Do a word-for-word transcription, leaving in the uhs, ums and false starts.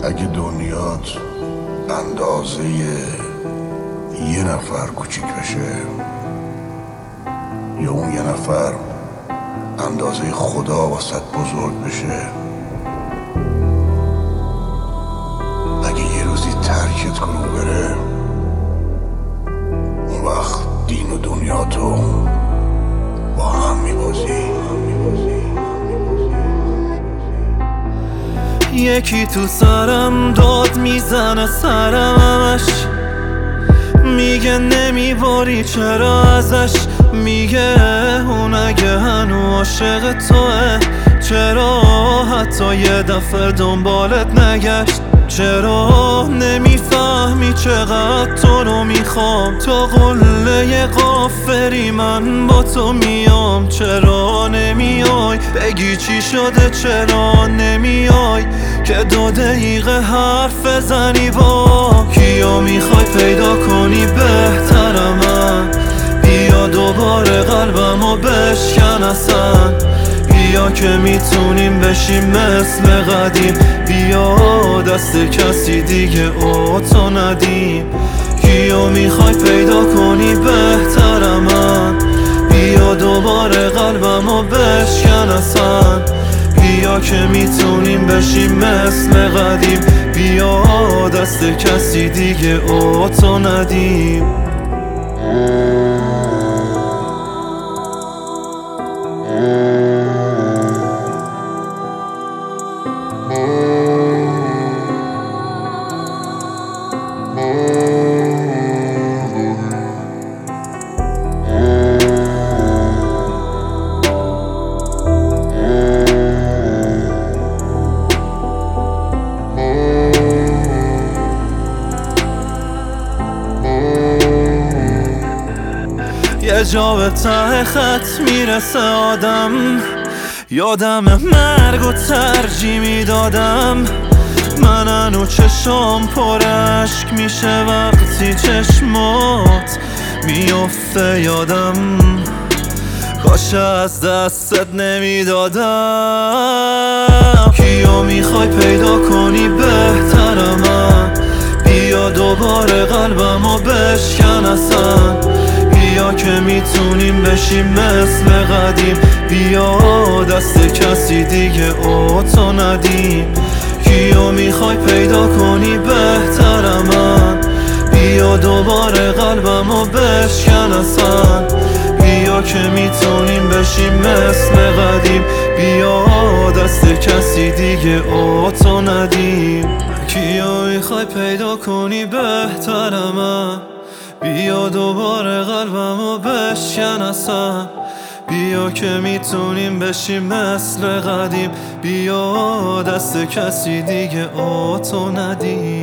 اگه دنیات اندازه یه نفر کوچیک بشه، یا اون یه نفر اندازه خدا واسط بزرگ بشه، اگه یه روزی ترکت کنه بره، اون وقت دین و دنیا تو با هم میبازی. یکی تو سرم داد میزنه سرم همش، میگه نمیباری چرا ازش، میگه اون اگه هنو عاشق توه چرا حتی یه دفعه دنبالت نگشت، چرا نمیفهمی چقدر تو رو میخوام، تا قله غافری من با تو میام، چرا نمیای بگی چی شده، چرا نمیای که دو دقیقه حرف بزنی با کیا میخوای پیدا کنی بهترم من، بیا دوباره قلبمو بشکن اصلا، بیا که میتونیم بشیم مثل قدیم، بیا دست کسی دیگه اوتو ندیم، کیو میخوای پیدا کنی بهترم من، بیا دوباره قلبمو بشکن اصلا، بیا که میتونیم بشیم مثل قدیم، بیا دست کسی دیگه اوتو ندیم. یه جا به ته خط میرسه آدم، یادم مرگ و ترجیح میدادم، من هنو چشام پر اشک میشه وقتی چشمات میفته یادم، کاش از دستت نمیدادم، کیو میخوای پیدا کنی بهترم من، بیا دوباره قلبمو بشکن اصلا، بیا که میتونیم بشیم مثل قدیم، بیا دست کسی دیگه اوتو ندیم، کیو میخوای پیدا کنی بهترم من، بیا دوباره قلبمو بشکن اصلا، بیا که میتونیم بشیم مثل قدیم، بیا دست کسی دیگه اوتو ندیم، کیو میخوای پیدا کنی بهترم من، بیا دوباره قلبمو بشکن اصلا، بیا که میتونیم بشیم مثل قدیم، بیا دست کسی دیگه اوتو ندیم.